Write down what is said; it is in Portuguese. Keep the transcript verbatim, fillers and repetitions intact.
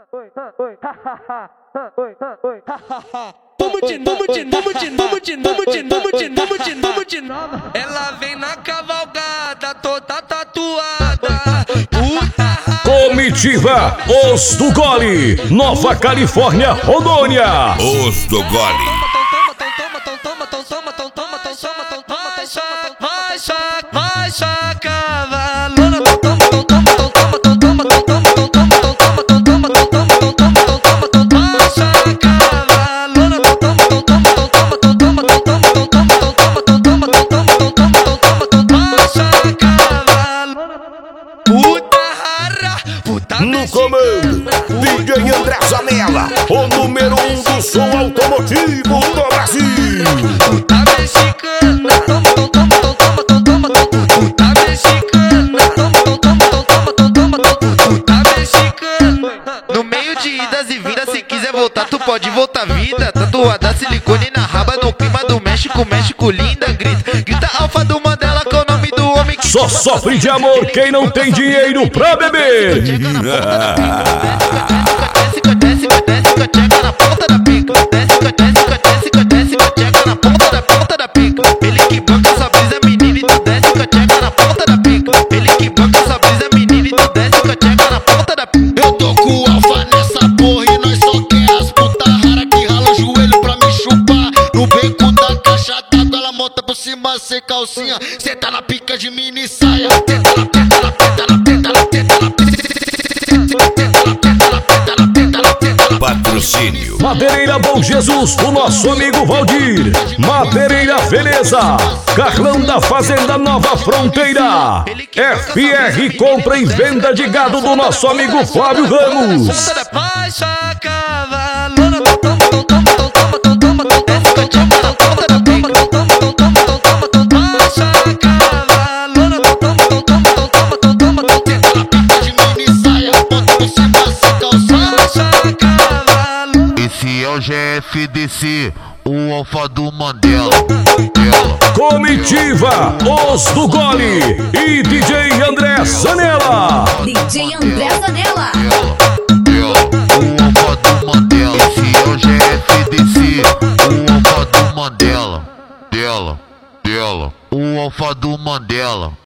Vamos de, vamos de, vamos de, vamos de, vamos de, vamos de, vamos de, vamos de nova. Ela vem na cavalgada, toda tatuada. Puta. Comitiva Os do Gole, Nova Califórnia, Rondônia. Os do Gole. Vai só, vai só cavalona. No comando, D J André Zanella, o número um do som automotivo do Brasil. Puta mexicana, toma, toma, toma, toma, toma, toma, puta mexicana, toma, toma, toma, toma, toma, puta mexicana. No meio de idas e vindas, se quiser voltar, tu pode voltar vida. Tatuada silicone na raba, no clima do México, México linda, grita, grita alfa do Mandela, com o nome do homem que só sofre de amor quem não tem dinheiro pra beber. Desce, desce, desce, na ponta da pica. Desce, desce, desce, desce, na ponta da ponta da pica. Ele que banca essa brisa, menina, e tu desce, cateca na ponta da pica. Ele que banca essa brisa, menina, e tu desce, cateca na ponta da pica. Eu tô com o alfa nessa porra e nós só quer as puta rara que rala o joelho pra me chupar. No beco da caixa d'água, ela monta por cima sem calcinha. Cê tá na pica de mini saia. Tenta na tenta na tenta na tenta na tenta na Patrocínio Madeireira Bom Jesus, o nosso amigo Valdir. Madeireira Veneza, Carlão da Fazenda Nova Fronteira. F R Compra e Venda de Gado do nosso amigo Flávio Ramos. Vai só cavalona, toma, toma, toma, toma, toma, toma, desce, cateca na ponta da pica. Toma, toma, toma, toma, vai só cavalona, toma, toma, toma, toma, toma, tenta na pica de mini saia, monta por cima sem calcinha. vai só cavalona. Esse é o G F D C, o alfa do Mandela. Ela. Comitiva Os do Gole e D J André Zanella. D J André Zanella. O alfa do Mandela. Esse é o G F D C, o alfa do Mandela. Dela, dela. O alfa do Mandela.